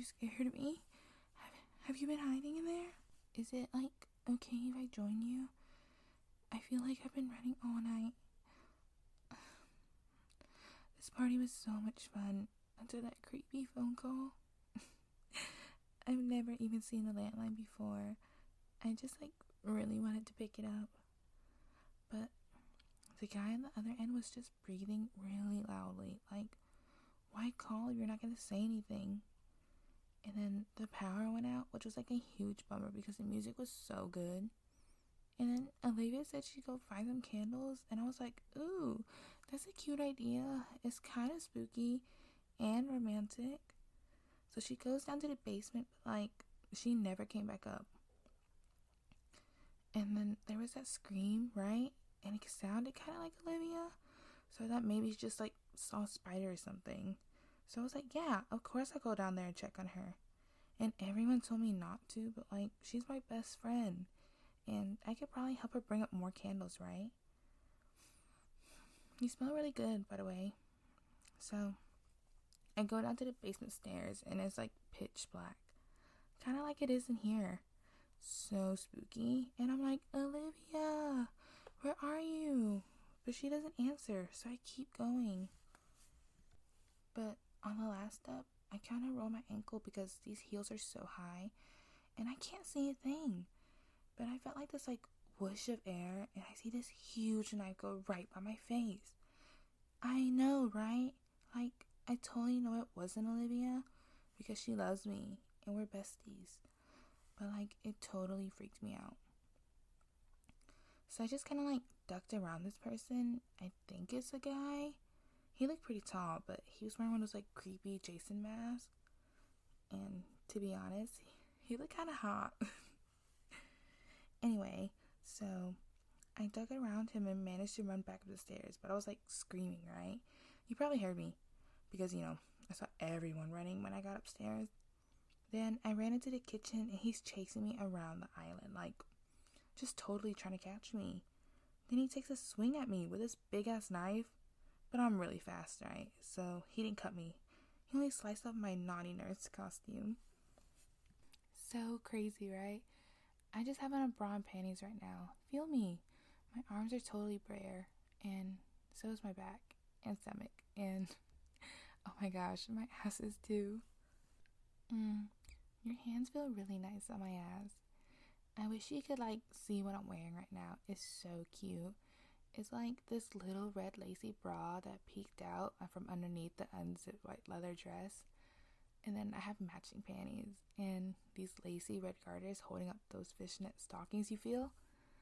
you scared me? Have you been hiding in there? Is it, like, okay if I join you? I feel like I've been running all night. This party was so much fun until that creepy phone call. I've never even seen the landline before. I just, like, really wanted to pick it up. But the guy on the other end was just breathing really loudly. Like, why call if you're not going to say anything? And then the power went out, which was like a huge bummer because the music was so good. And then Olivia said she'd go find some candles, and I was like, ooh, that's a cute idea. It's kind of spooky and romantic. So she goes down to the basement, but like, she never came back up. And then there was that scream, right? And it sounded kind of like Olivia. So I thought maybe she just like saw a spider or something. So I was like, yeah, of course I'll go down there and check on her. And everyone told me not to, but like, she's my best friend. And I could probably help her bring up more candles, right? You smell really good, by the way. So I go down to the basement stairs and it's like pitch black. Kind of like it is in here. So spooky. And I'm like, Olivia, where are you? But she doesn't answer, so I keep going. But on the last step, I kind of roll my ankle because these heels are so high and I can't see a thing. But I felt like this like whoosh of air and I see this huge knife go right by my face. I know, right? Like, I totally know it wasn't Olivia because she loves me and we're besties. But like, it totally freaked me out. So I just kind of like ducked around this person. I think it's a guy. He looked pretty tall, but he was wearing one of those like creepy Jason masks. And to be honest, he looked kind of hot. Anyway, so I dug around him and managed to run back up the stairs, but I was like screaming, right? You probably heard me because, you know, I saw everyone running when I got upstairs. Then I ran into the kitchen and he's chasing me around the island, like just totally trying to catch me. Then he takes a swing at me with his big ass knife. But I'm really fast, right? So he didn't cut me. He only sliced off my naughty nurse costume. So crazy, right? I just have on a bra and panties right now. Feel me. My arms are totally bare. And so is my back and stomach. And oh my gosh, my ass is too. Your hands feel really nice on my ass. I wish you could like see what I'm wearing right now. It's so cute. It's like this little red lacy bra that peeked out from underneath the unzipped white leather dress. And then I have matching panties and these lacy red garters holding up those fishnet stockings, you feel?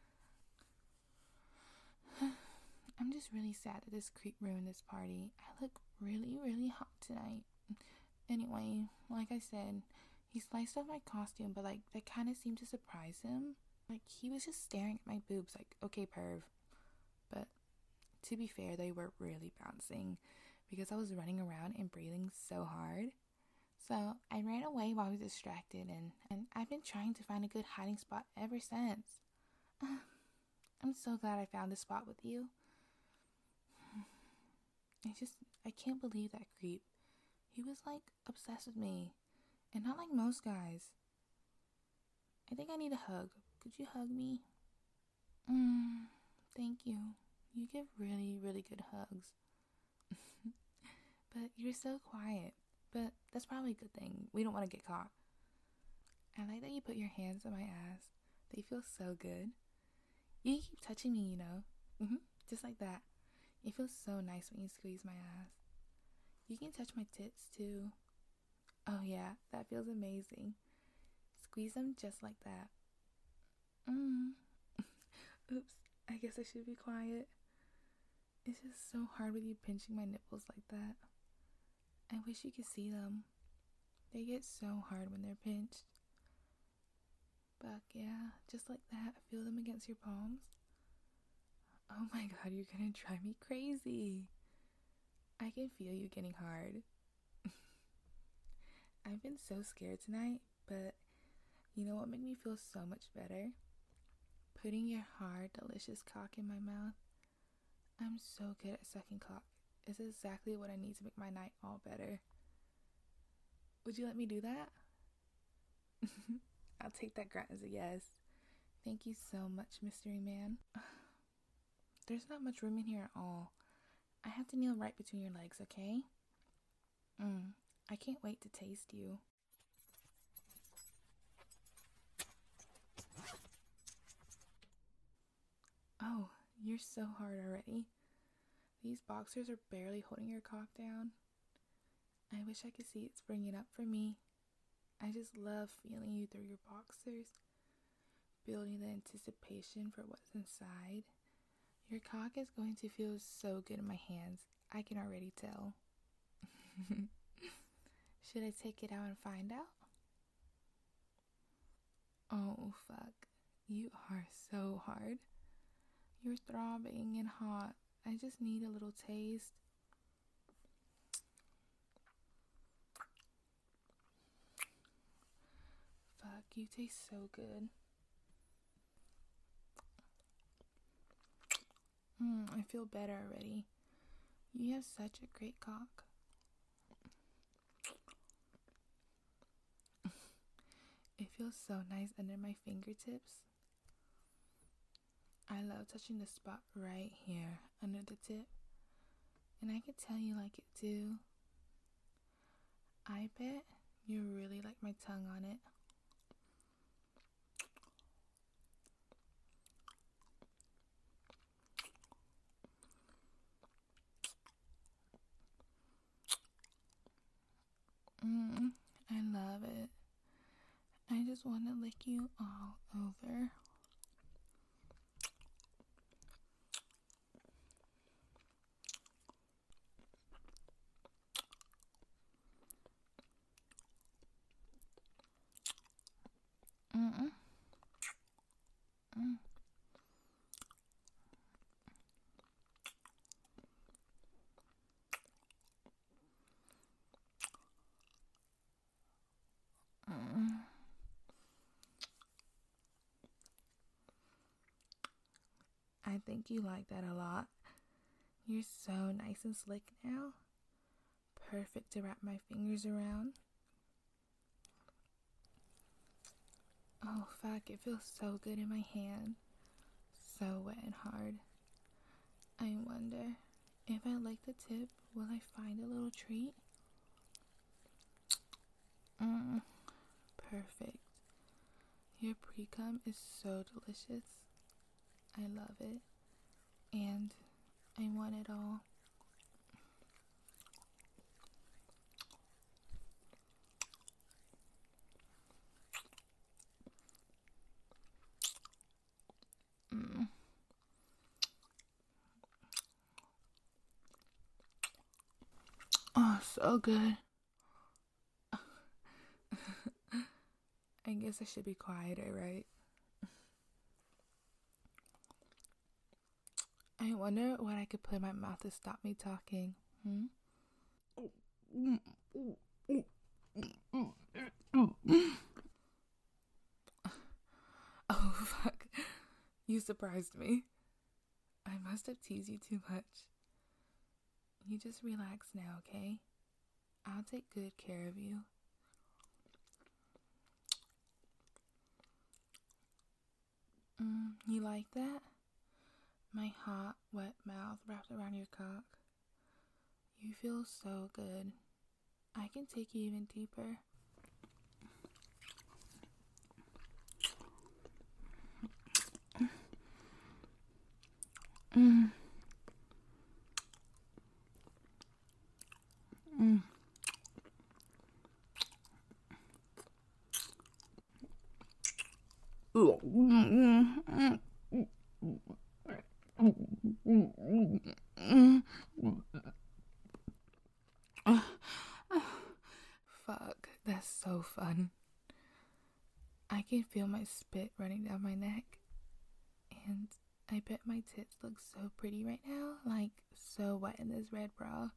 I'm just really sad that this creep ruined this party. I look really, really hot tonight. Anyway, like I said, he sliced off my costume, but like that kind of seemed to surprise him. Like he was just staring at my boobs like, okay, perv. But to be fair, they were really bouncing because I was running around and breathing so hard. So I ran away while I was distracted, and I've been trying to find a good hiding spot ever since. I'm so glad I found this spot with you. I can't believe that creep. He was like obsessed with me, and not like most guys. I think I need a hug. Could you hug me? Thank you. You give really, really good hugs. But you're so quiet. But that's probably a good thing. We don't want to get caught. I like that you put your hands on my ass. They feel so good. You can keep touching me, you know. Just like that. It feels so nice when you squeeze my ass. You can touch my tits too. Oh yeah, that feels amazing. Squeeze them just like that. Oops, I guess I should be quiet. It's just so hard with you pinching my nipples like that. I wish you could see them. They get so hard when they're pinched. But yeah, just like that, feel them against your palms. Oh my god, you're gonna drive me crazy. I can feel you getting hard. I've been so scared tonight, but you know what made me feel so much better? Putting your hard, delicious cock in my mouth. I'm so good at sucking cock. It's exactly what I need to make my night all better. Would you let me do that? I'll take that grunt as a yes. Thank you so much, mystery man. There's not much room in here at all. I have to kneel right between your legs, okay? I can't wait to taste you. Oh, you're so hard already. These boxers are barely holding your cock down. I wish I could see it springing up for me. I just love feeling you through your boxers, building the anticipation for what's inside. Your cock is going to feel so good in my hands. I can already tell. Should I take it out and find out? Oh, fuck. You are so hard. You're throbbing and hot. I just need a little taste. Fuck, you taste so good. I feel better already. You have such a great cock. It feels so nice under my fingertips. I love touching the spot right here under the tip. And I could tell you like it too. I bet you really like my tongue on it. I love it. I just want to lick you all over. I think you like that a lot. You're so nice and slick now. Perfect to wrap my fingers around. Oh, fuck, it feels so good in my hand. So wet and hard. I wonder, if I lick the tip, will I find a little treat? Perfect. Your pre-cum is so delicious. I love it. And I want it all. Oh, so good. I guess I should be quieter, right? I wonder what I could put in my mouth to stop me talking. Oh, fuck. You surprised me. I must have teased you too much. You just relax now, okay? I'll take good care of you. You like that? My hot, wet mouth wrapped around your cock. You feel so good. I can take you even deeper. Fuck, that's so fun. I can feel my spit running down my neck. And I bet my tits look so pretty right now, like so wet in this red bra.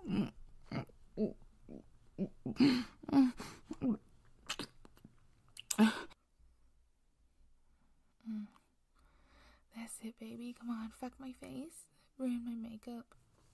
That's it, baby. Come on, fuck my face. Ruin my makeup.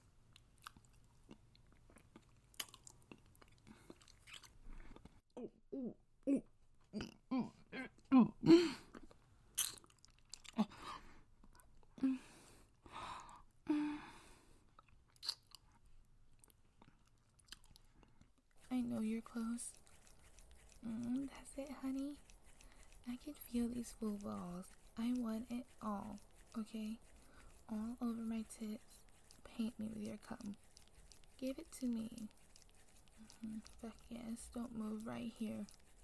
I know you're close. That's it, honey. I can feel these full balls. I want it all, okay? All over my tits. Paint me with your cum. Give it to me. Fuck yes, don't move right here.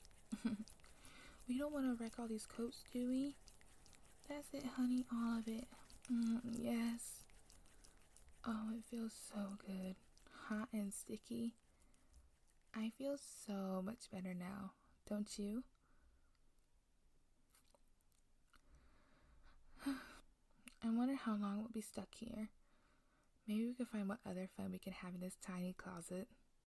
We don't want to wreck all these coats, do we? That's it, honey, all of it. Yes. Oh, it feels so good. Hot and sticky. I feel so much better now, don't you? I wonder how long we'll be stuck here. Maybe we could find what other fun we can have in this tiny closet.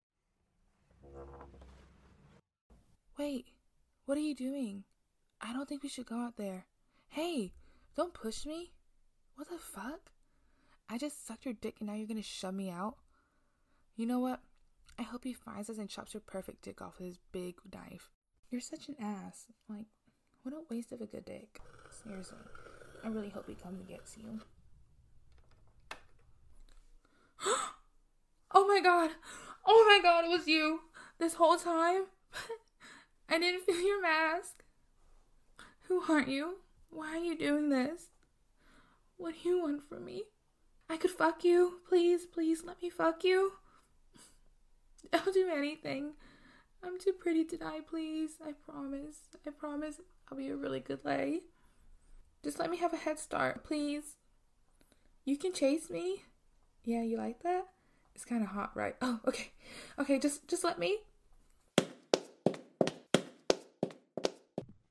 Wait, what are you doing? I don't think we should go out there. Hey, don't push me. What the fuck? I just sucked your dick and now you're gonna shove me out? You know what? I hope he finds us and chops your perfect dick off with his big knife. You're such an ass. Like, what a waste of a good dick. Seriously. I really hope he comes and gets you. Oh my god! Oh my god, it was you! This whole time? I didn't feel your mask. Who are you? Why are you doing this? What do you want from me? I could fuck you. Please, please let me fuck you. I'll do anything. I'm too pretty to die, please. I promise. I promise I'll be a really good lay. Just let me have a head start, please. You can chase me? Yeah, you like that? It's kind of hot, right? Oh, okay. Okay, just let me.